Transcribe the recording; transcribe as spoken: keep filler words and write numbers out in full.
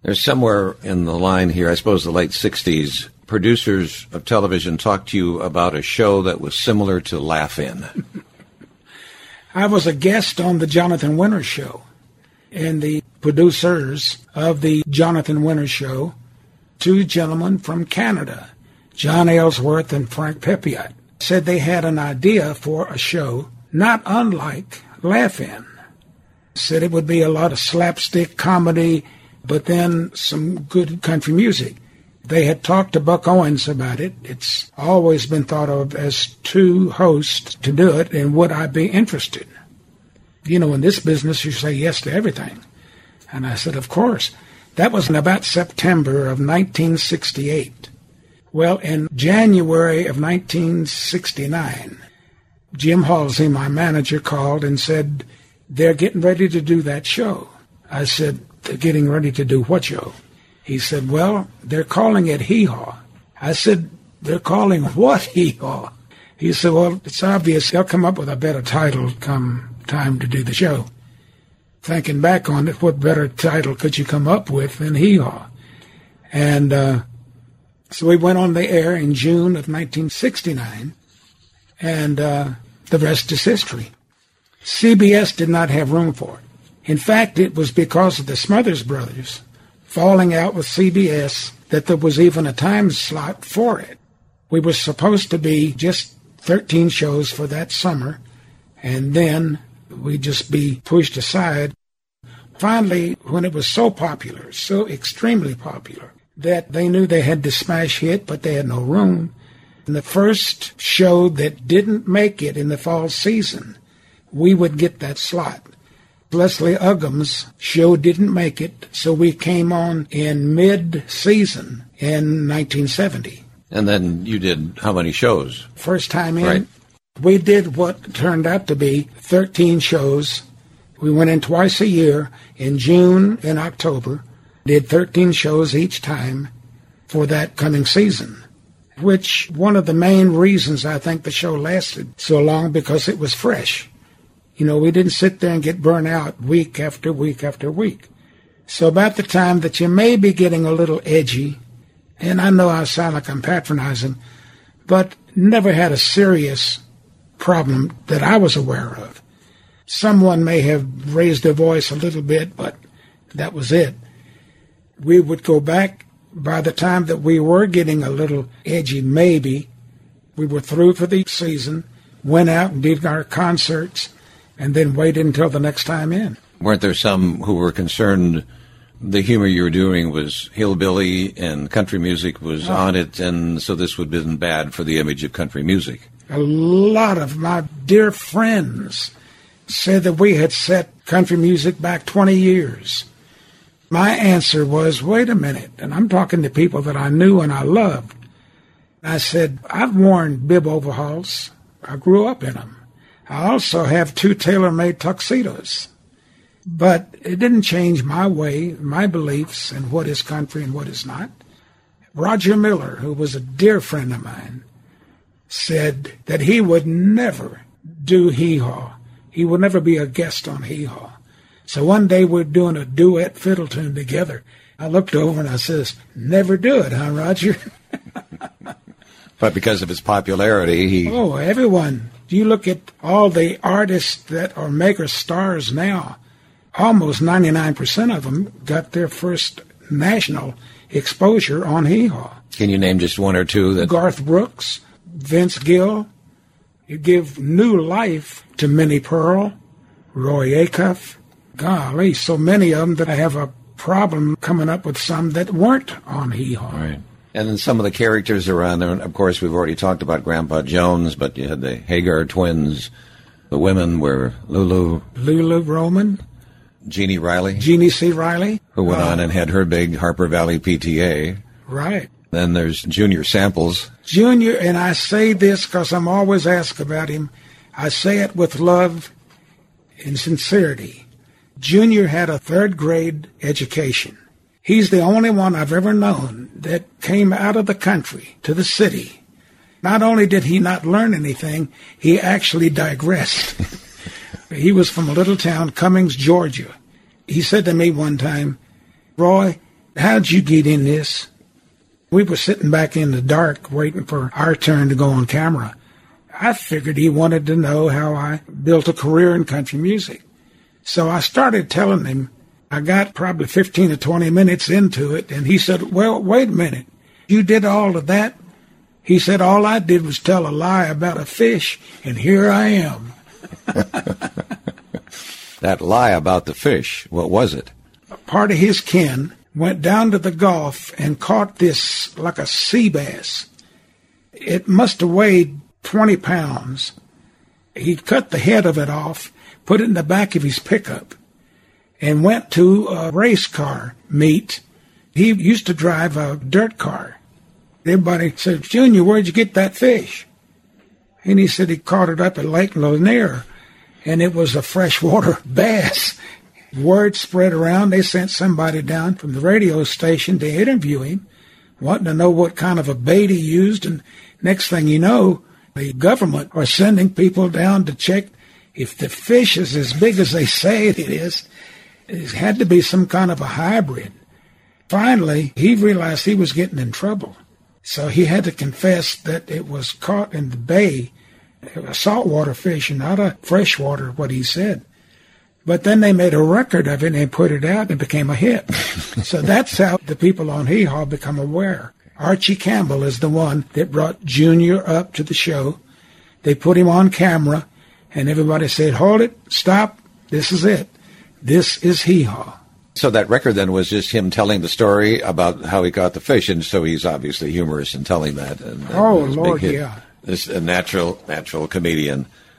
There's somewhere in the line here, I suppose the late sixties, producers of television talked to you about a show that was similar to Laugh-In. I was a guest on the Jonathan Winters Show, and the producers of the Jonathan Winters Show, two gentlemen from Canada, John Ellsworth and Frank Pepiot, said they had an idea for a show not unlike Laugh-In. Said it would be a lot of slapstick comedy, but then some good country music. They had talked to Buck Owens about it. It's always been thought of as two hosts to do it, and would I be interested? You know, in this business, you say yes to everything. And I said, of course. That was in about September of nineteen sixty-eight. Well, in January of nineteen sixty-nine, Jim Halsey, my manager, called and said, they're getting ready to do that show. I said, they're getting ready to do what show? He said, well, they're calling it Hee Haw. I said, they're calling what Hee Haw? He said, well, it's obvious they'll come up with a better title come time to do the show. Thinking back on it, what better title could you come up with than Hee Haw? And uh, so we went on the air in June of nineteen sixty-nine, and uh, the rest is history. C B S did not have room for it. In fact, it was because of the Smothers Brothers falling out with C B S that there was even a time slot for it. We were supposed to be just thirteen shows for that summer, and then we'd just be pushed aside. Finally, when it was so popular, so extremely popular, that they knew they had to smash hit, but they had no room. And the first show that didn't make it in the fall season, we would get that slot. Leslie Uggams' show didn't make it, so we came on in mid-season in nineteen seventy. And then you did how many shows? First time in, right. We did what turned out to be thirteen shows. We went in twice a year, in June and October, did thirteen shows each time for that coming season, which one of the main reasons I think the show lasted so long, because it was fresh. You know, we didn't sit there and get burnt out week after week after week. So about the time that you may be getting a little edgy, and I know I sound like I'm patronizing, but never had a serious problem that I was aware of. Someone may have raised their voice a little bit, but that was it. We would go back. By the time that we were getting a little edgy, maybe, we were through for the season, went out and did our concerts, and then waited until the next time in. Weren't there some who were concerned the humor you were doing was hillbilly and country music was oh. on it, and so this would have been bad for the image of country music? A lot of my dear friends said that we had set country music back twenty years. My answer was, wait a minute, and I'm talking to people that I knew and I loved. I said, I've worn bib overalls. I grew up in them. I also have two tailor-made tuxedos. But it didn't change my way, my beliefs, and what is country and what is not. Roger Miller, who was a dear friend of mine, said that he would never do Hee Haw. He would never be a guest on Hee Haw. So one day we're doing a duet fiddle tune together. I looked over and I says, never do it, huh, Roger? But because of his popularity, he... Oh, everyone. You look at all the artists that are mega stars now, almost ninety-nine percent of them got their first national exposure on Hee Haw. Can you name just one or two? That Garth Brooks, Vince Gill. You give new life to Minnie Pearl, Roy Acuff. Golly, so many of them that I have a problem coming up with some that weren't on Hee Haw. Right. And then some of the characters around there, of course, we've already talked about Grandpa Jones, but you had the Hagar twins. The women were Lulu. Lulu Roman. Jeannie Riley. Jeannie C. Riley. Who went uh, on and had her big Harper Valley P T A. Right. Then there's Junior Samples. Junior, and I say this because I'm always asked about him. I say it with love and sincerity. Junior had a third grade education. He's the only one I've ever known that came out of the country to the city. Not only did he not learn anything, he actually digressed. He was from a little town, Cummings, Georgia. He said to me one time, Roy, how'd you get in this? We were sitting back in the dark waiting for our turn to go on camera. I figured he wanted to know how I built a career in country music. So I started telling him. I got probably fifteen or twenty minutes into it, and he said, well, wait a minute. You did all of that? He said, all I did was tell a lie about a fish, and here I am. That lie about the fish, what was it? A part of his kin went down to the Gulf and caught this like a sea bass. It must have weighed twenty pounds. He cut the head of it off, put it in the back of his pickup, and went to a race car meet. He used to drive a dirt car. Everybody said, Junior, where'd you get that fish? And he said he caught it up at Lake Lanier, and it was a freshwater bass. Word spread around. They sent somebody down from the radio station to interview him, wanting to know what kind of a bait he used. And next thing you know, the government are sending people down to check if the fish is as big as they say it is. It had to be some kind of a hybrid. Finally, he realized he was getting in trouble. So he had to confess that it was caught in the bay, a saltwater fish, not a freshwater, what he said. But then they made a record of it and put it out and it became a hit. So that's how the people on Hee Haw become aware. Archie Campbell is the one that brought Junior up to the show. They put him on camera, and everybody said, hold it, stop, this is it. This is Hee Haw. So that record then was just him telling the story about how he caught the fish, and so he's obviously humorous in telling that. And, and oh, Lord, yeah. This a natural, natural comedian.